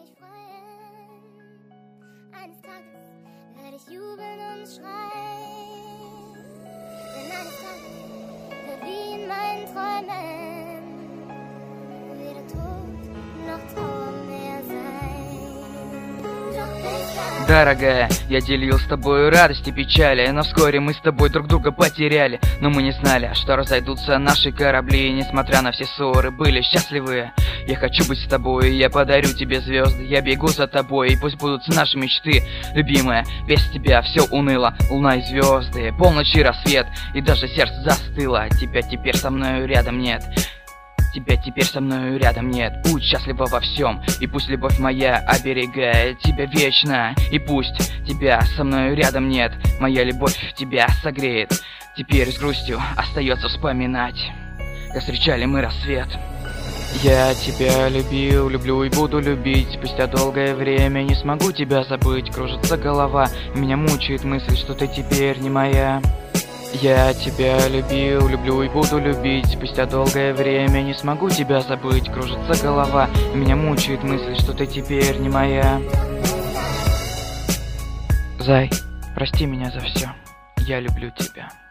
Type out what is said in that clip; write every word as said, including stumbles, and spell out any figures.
mich freuen. Eines Tages werde ich jubeln und schreien. Denn eines Tages wird wie in meinen Träumen weder Tod noch Trauer mehr sein. Doch bis dahin. Дорогая, я делил с тобой радость и печали, но вскоре мы с тобой друг друга потеряли. Но мы не знали, что разойдутся наши корабли. Несмотря на все ссоры, были счастливы. Я хочу быть с тобой, я подарю тебе звезды. Я бегу за тобой, и пусть будут наши мечты. Любимая, без тебя все уныло. Луна и звезды, полночь и рассвет, и даже сердце застыло. Тебя теперь со мною рядом нет. Тебя теперь со мною рядом нет. Будь счастлива во всем, и пусть любовь моя оберегает тебя вечно. И пусть тебя со мною рядом нет, моя любовь тебя согреет. Теперь с грустью остается вспоминать, как встречали мы рассвет. Я тебя любил, люблю и буду любить. Спустя долгое время не смогу тебя забыть. Кружится голова, и меня мучает мысль, что ты теперь не моя. Я тебя любил, люблю и буду любить. Спустя долгое время не смогу тебя забыть. Кружится голова, и меня мучает мысль, что ты теперь не моя. Зай, прости меня за все. Я люблю тебя.